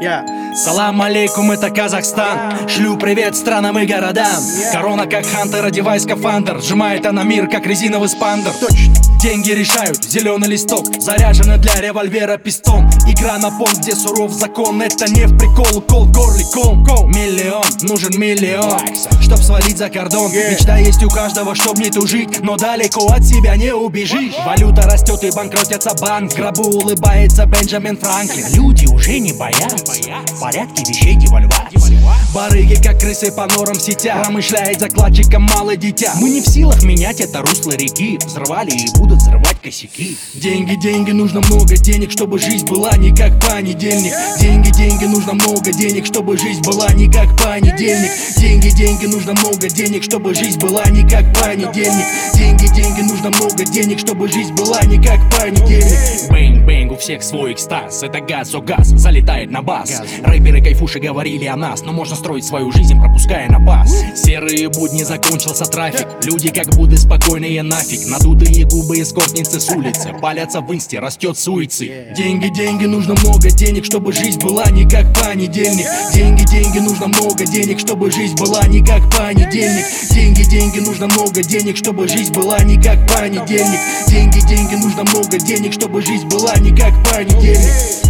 Салам алейкум, это Казахстан. Шлю привет странам и городам. Корона как хантер, одевай скафандр. Сжимает она мир, как резиновый спандер. Деньги решают, зеленый листок. Заряженный для револьвера пистон. Игра на понт, где суров закон. Это не в прикол, укол в горле, ком. Миллион, нужен миллион, чтоб свалить за кордон. Мечта есть у каждого, чтоб не тужить, но далеко от себя не убежишь. Валюта растет и банкротятся банк. В гробу улыбается Бенджамин Франклин. Люди уже не боятся, в порядке вещей девальвации. Барыги, как крысы по норам сетя. Промышляет закладчиком малое дитя. Мы не в силах менять это русло реки. Взрывали и будут взрывать косяки. Деньги, деньги, нужно много денег, чтобы жизнь была не как понедельник. Деньги, деньги, нужно много денег, чтобы жизнь была не как понедельник. Деньги, деньги, нужно много денег, чтобы жизнь была не как понедельник. Деньги, деньги, нужно много денег, чтобы жизнь была не как понедельник. Бэнг-бэнг, у всех свой экстаз. Это газ, о газ, залетает на бас. Рэперы кайфуши говорили о нас, но можно строить свою жизнь, пропуская на пас. Серые будни, закончился трафик. Люди как будто спокойные нафиг. Надутые губы эскортницы с улицы. Палятся в инсте, растет суицид. Деньги, деньги, нужно много денег, чтобы жизнь была не как понедельник. Деньги, деньги, нужно много денег, чтобы жизнь была не как понедельник. Деньги, деньги, нужно много денег, чтобы жизнь была не как понедельник. Деньги, деньги, нужно много денег, чтобы жизнь была не как понедельник.